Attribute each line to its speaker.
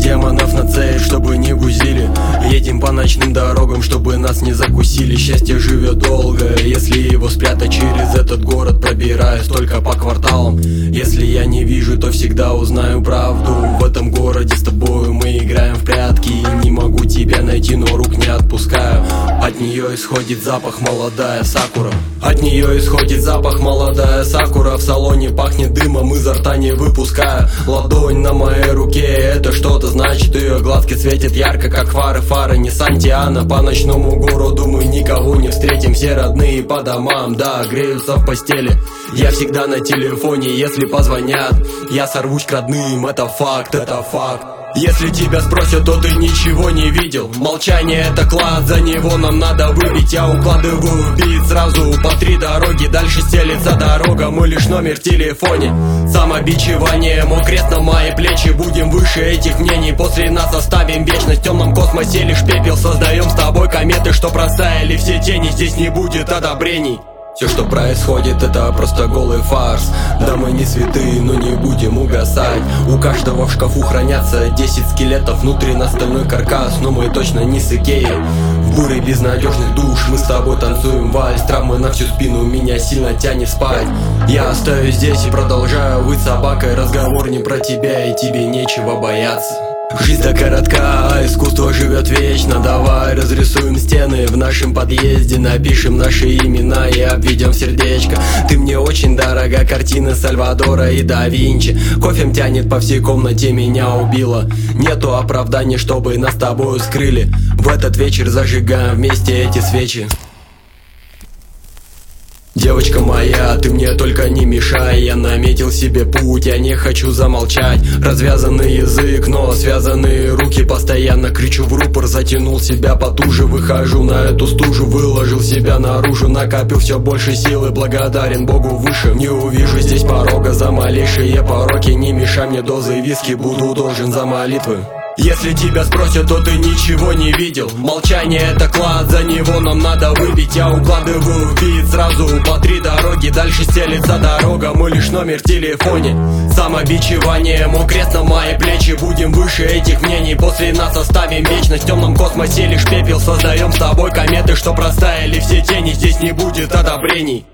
Speaker 1: демонов на цель, чтобы не гузили. Едем по ночным дорогам, чтобы нас не закусили. Счастье живет долго, если его спрятать. Через этот город пробираюсь только по кварталам. Если я не вижу, то всегда узнаю правду. В этом городе с тобою мы играем в прятки. И не могу тебя найти, но рук не отпускаю. От нее исходит запах молодая сакура. От нее исходит запах молодая сакура. В салоне пахнет дымом, изо рта не выпускаю. Ладонь на моей руке, это что-то значит. Ее глазки светят ярко, как фары не Сантиана. По ночному городу мы никого не встретим. Все родные по домам, да, греются в постели. Я всегда на телефоне, если позвонят, я сорвусь к родным, это факт, это факт. Если тебя спросят, то ты ничего не видел. Молчание это клад, за него нам надо выбить. Я укладываю бит сразу по 3 дороги. Дальше стелится дорога, мы лишь номер в телефоне. Самобичевание, мой крест на мои плечи. Будем выше этих мнений, после нас оставим вечность. В темном космосе лишь пепел, создаем с тобой кометы, что простаяли все тени. Здесь не будет одобрений. Все, что происходит, это просто голый фарс. Да, мы не святые, но не будем угасать. У каждого в шкафу хранятся 10 скелетов. Внутри на стальной каркас, но мы точно не с Икеи. В буре безнадежных душ мы с тобой танцуем вальс. Травмы на всю спину, меня сильно тянет спать. Я остаюсь здесь и продолжаю выть собакой. Разговор не про тебя, и тебе нечего бояться. Жизнь-то коротка, а искусство живет вечно. Давай разрисуем стены в нашем подъезде, напишем наши имена и обведем сердечко. Ты мне очень дорога, картины Сальвадора и да Винчи. Кофем тянет по всей комнате, меня убило. Нету оправданий, чтобы нас с тобой скрыли. В этот вечер зажигаем вместе эти свечи. Девочка моя, ты мне только не мешай. Я наметил себе путь, я не хочу замолчать. Развязанный язык, но связанные руки. Постоянно кричу в рупор, затянул себя потуже. Выхожу на эту стужу, выложил себя наружу. Накопил все больше силы, благодарен Богу выше. Не увижу здесь порога за малейшие пороки. Не мешай мне дозы виски, буду должен за молитвы. Если тебя спросят, то ты ничего не видел. Молчание это клад, за него нам надо выбить. Я укладываю бит сразу по 3 дороги. Дальше стелится дорога, мы лишь номер в телефоне. Самобичевание, мой крест на мои плечи. Будем выше этих мнений, после нас оставим вечность. В темном космосе лишь пепел, создаем с тобой кометы, что простаяли все тени. Здесь не будет одобрений.